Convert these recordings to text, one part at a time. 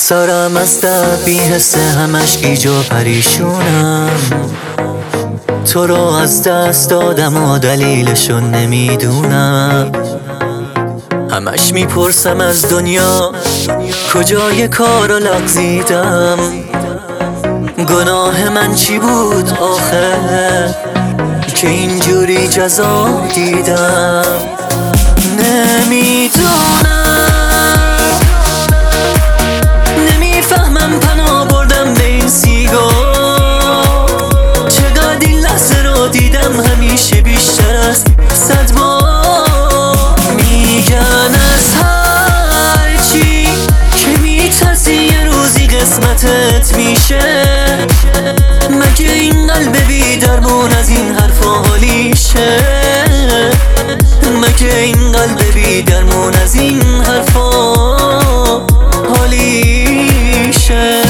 سرم از درد بی حسه، همش گیج و پریشونم. تو رو از دست دادم و دلیلشو نمیدونم. همش میپرسم از دنیا کجای کارو لغزیدم. گناه من چی بود آخه که اینجوری جزا دیدم؟ نمیفهمم پناه بردم به این سیگار. چقدر این لحظه رو دیدم همیشه بیشتر از 100 بار. میگن از هرچی که میترسی یه روزی قسمتت میشه. مگه این قلب بی درمون از این حرفا حالیشه؟ مگه این قلب بی درمون از این حرفا حالیشه؟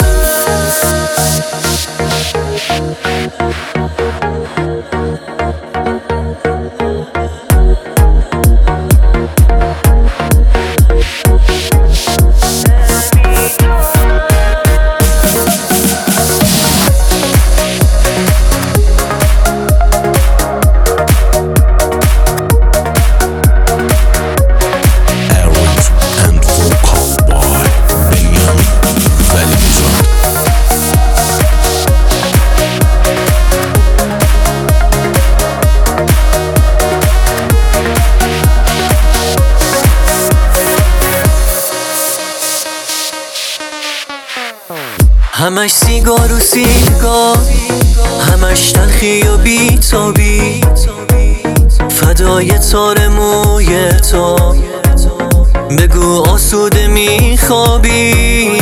همش سیگار و سیگار، همش تلخی و بیتابی. فدای تار موی تو بگو آسوده میخوابی،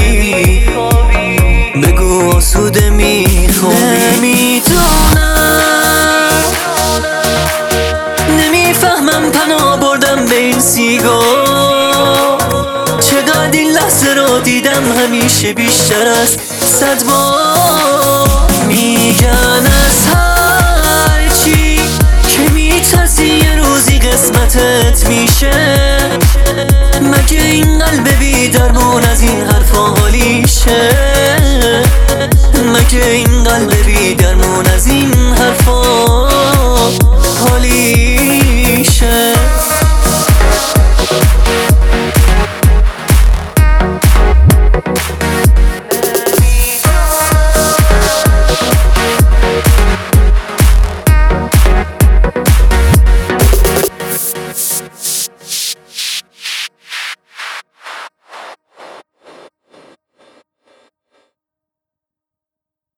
بگو آسوده میخوابی. نمیفهمم پناه بردم به این سیگار. چقدر این لحظه رو دیدم همیشه بیشتر از 100 بار. میگن از هرچی که میترسی یه روزی قسمتت میشه. مگه این قلب